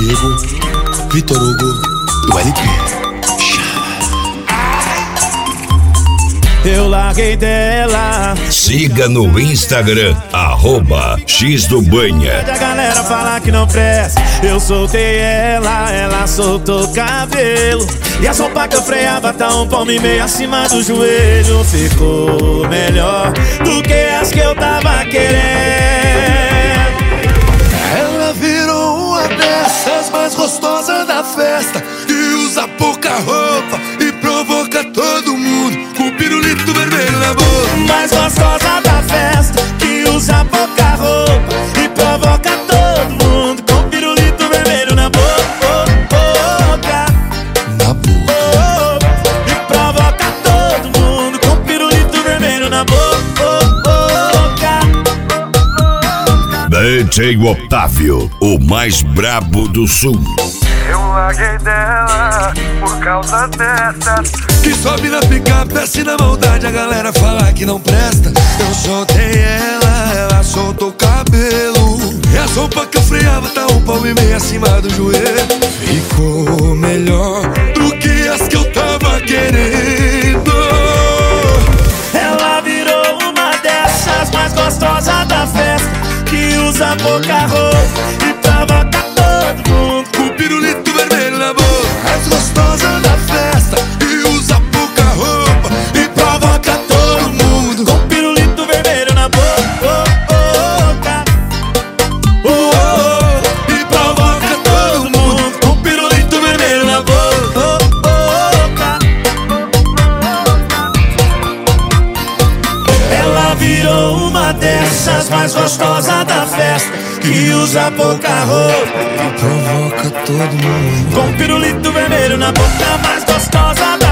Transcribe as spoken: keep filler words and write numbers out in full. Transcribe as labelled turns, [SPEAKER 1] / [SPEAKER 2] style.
[SPEAKER 1] Diego, Vitor Hugo e o L P.
[SPEAKER 2] Eu larguei dela.
[SPEAKER 3] Siga no Instagram, arroba X do Banha.
[SPEAKER 2] A galera fala que não presta. Eu soltei ela, ela soltou o cabelo. E a sopa que eu freava tá um palmo e meio acima do joelho. Ficou melhor do que as que eu tava querendo.
[SPEAKER 1] Ela virou uma dessas mais gostosas da festa, que usa pouca roupa e provoca todo mundo com pirulito vermelho na boca.
[SPEAKER 2] Mais gostosa da festa, que usa pouca roupa e provoca todo mundo com pirulito vermelho na boca.
[SPEAKER 1] Na boca.
[SPEAKER 2] E provoca todo mundo com pirulito vermelho na boca.
[SPEAKER 3] D J Otávio, o mais brabo do sul.
[SPEAKER 4] Eu larguei dela por causa dessas
[SPEAKER 1] Que sobe na picape, assim na maldade, a galera fala que não presta. Eu soltei ela, ela soltou o cabelo. E a sopa que eu freava tá um palmo e meio acima do joelho. Ficou melhor do que as que eu tava querendo.
[SPEAKER 2] Ela virou uma dessas mais gostosas da festa, que usa pouca roupa e provoca todo mundo
[SPEAKER 1] com pirulito vermelho na boca. Mais gostosa da festa, que usa pouca roupa e provoca todo mundo
[SPEAKER 2] com pirulito vermelho na boca. Oh, oh,
[SPEAKER 1] e provoca todo mundo
[SPEAKER 2] com pirulito vermelho na boca. Ela virou uma dessas mais gostosas da festa, que usa pouca roupa
[SPEAKER 1] e provoca todo mundo
[SPEAKER 2] com pirulito vermelho na boca. Mais gostosa da